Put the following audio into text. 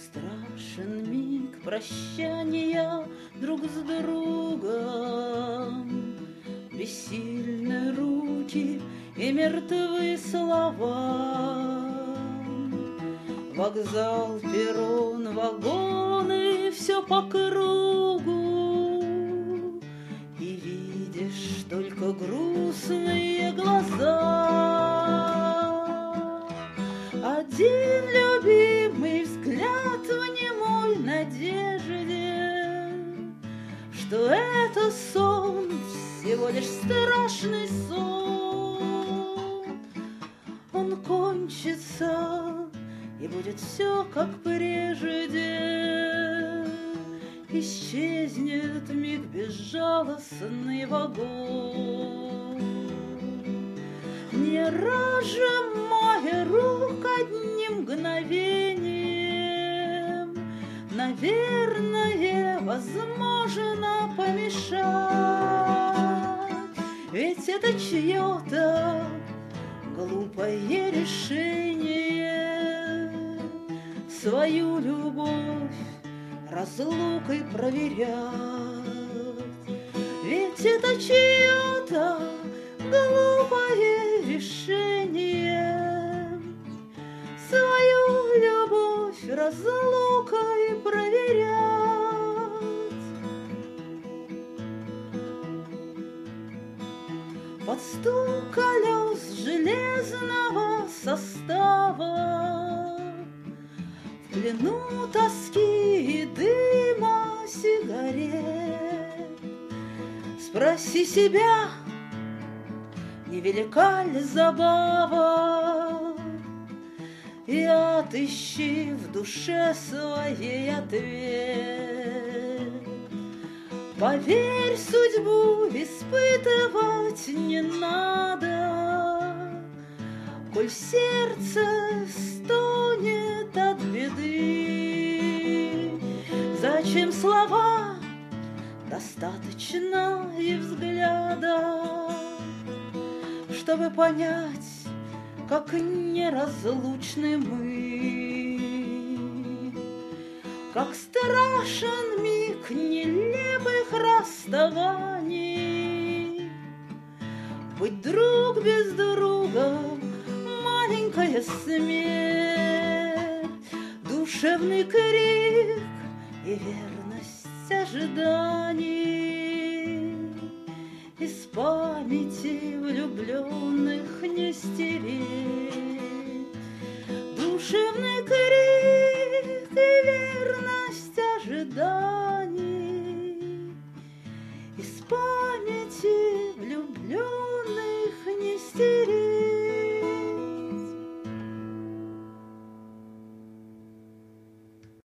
Страшен миг прощания друг с другом, бессильны руки и мертвые слова. Вокзал, перрон, вагоны, все по кругу, и видишь только грустные глаза. Один любимый взгляд в немой надежде, что это сон, всего лишь страшный сон. Он кончится, и будет все как прежде. Исчезнет миг безжалостный вагон, не разжимая рук одним мгновением. Наверное, возможно помешать, ведь это чье-то глупое решение. Свою любовь разлукой проверять, ведь это чье-то глупое решение. Свою любовь разлукой проверять. Под стук колес железного состава, в плену тоски и дыма сигарет, спроси себя, невелика ли забава, и отыщи в душе своей ответ. Поверь, судьбу испытывать не надо, коль сердце стонет от беды. Зачем слова? Достаточно и взгляда, чтобы понять, как неразлучны мы, как страшен миг нелепых расставаний. Быть друг без друга — маленькая смерть, душевный крик и верность ожиданий. Из памяти влюбленных не стереть душевный крик и верность ожиданий. Из памяти влюбленных не стереть.